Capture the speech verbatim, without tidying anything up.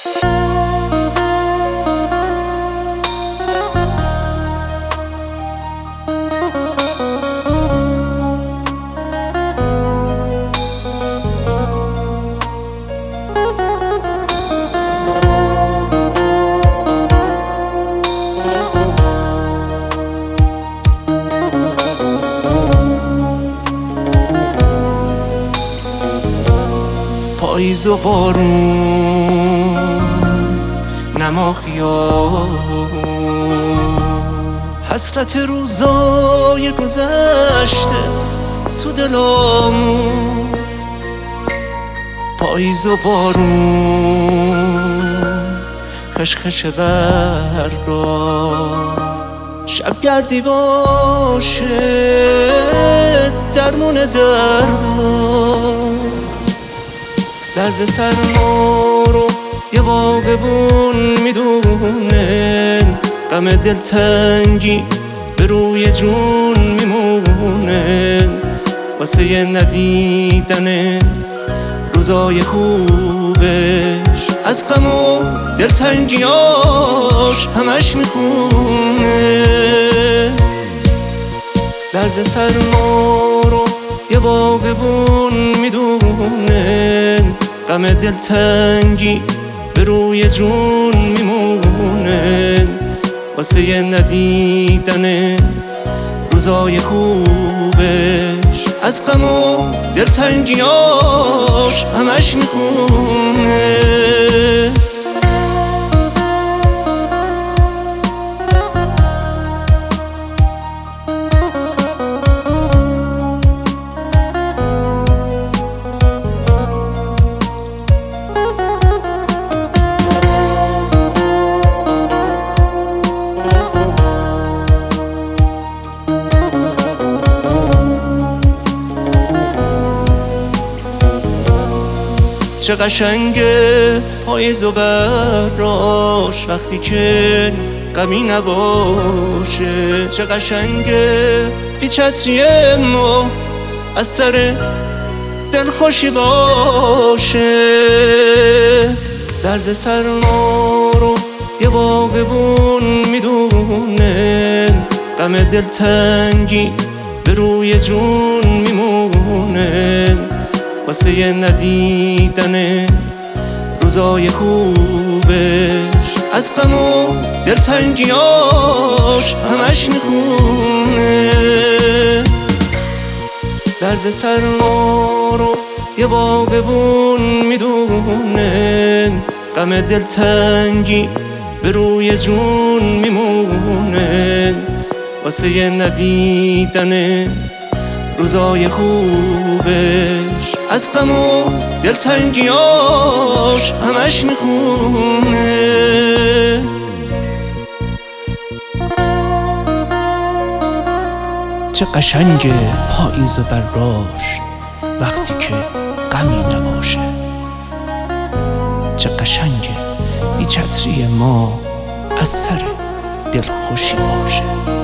پاییز و بارون نما خیال، حسرت روزای گذشته تو دلامون. پاییز و بارون خشخش برگا، شبگردی باشه درمون دردا. درد سر ما رو یه باغبون میدونه، غم دلتنگی به روی جون میمونه. واسه یه ندیدن روزای خوبش، از غم و دلتنگیاش همش میخونه. درد سر ما رو یه باغبون میدونه، غم دلتنگی به روی جون میمونه. واسه یه ندیدن روزای خوبش، از غم و دلتنگیاش همش میخونه. چه قشنگه پاییز و براش وقتی که غمی نباشه. چه قشنگه بی چتری ما از سر دلخوشی باشه. درد سر ما رو یه باغبون میدونه، غم دلتنگی به روی جون میمونه. واسه یه ندیدن روزای خوبش، از غم و دلتنگیاش همش میخونه. درد سر ما رو یه باغبون میدونه، غم دلتنگی به روی جون میمونه. واسه یه ندیدن روزای خوبش، از غم و دلتنگیاش همش میخونه. چه قشنگه پاییز و براش وقتی که غمی نباشه. چه قشنگه بی چتری ما از سر دلخوشی باشه.